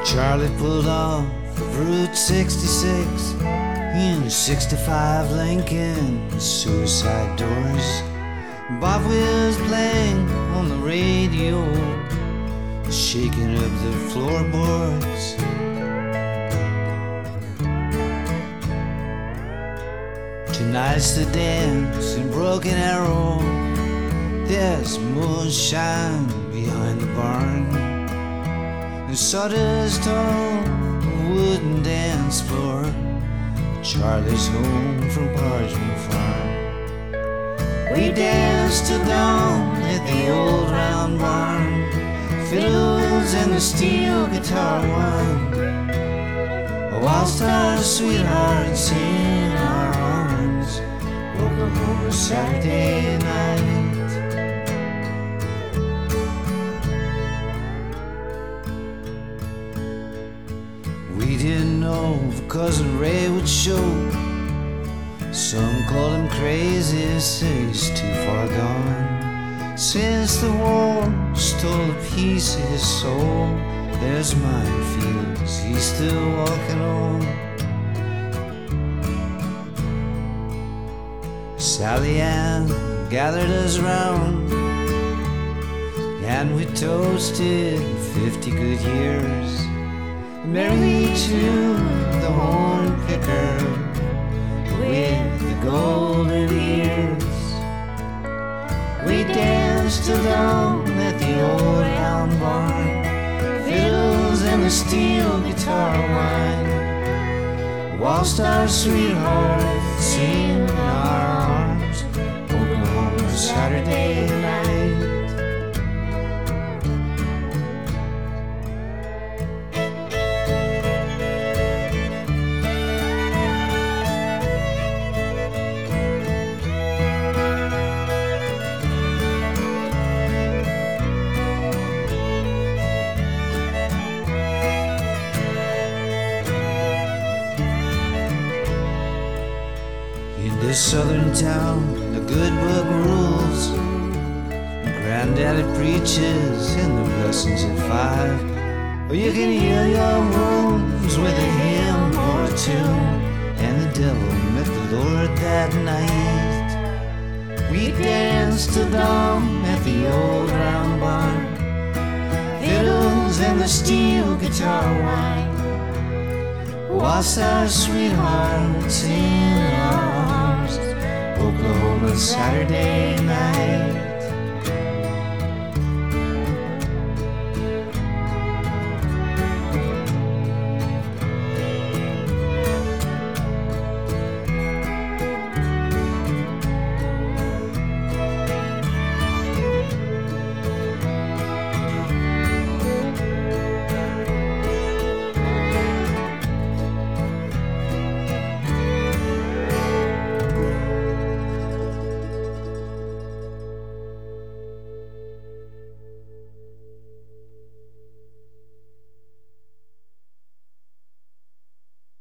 Charlie pulled off of Route 66 in a 65 Lincoln, suicide doors. Bob was playing on the radio, shaking up the floorboards. Tonight's the dance in Broken Arrow. There's moonshine behind the barn, and sawdust on the wooden dance floor. Charlie's home from Parchment Farm. We danced till dawn at the old round barn. Fiddles and the steel guitar won, whilst our sweethearts in our arms Oklahoma Saturday night. We didn't know if Cousin Ray would show. Some called him crazy, say he's too far gone. Since the war stole a piece of his soul, there's minefields he's still walking on. Sally Ann gathered us round, and we toasted 50 good years. Merrily to the horn picker with the golden ears. We danced till dawn at the old round barn. Fiddles and the steel guitar wine, whilst our sweethearts in our arms Oklahoma Saturday night. In this southern town, the good book rules. Granddaddy preaches in the blessings at 5. Or you can heal your wounds with a hymn or a tune. And the devil met the Lord that night. We danced till dawn at the old round barn. Fiddles and the steel guitar wine, whilst our sweethearts in our arms Oklahoma Saturday night.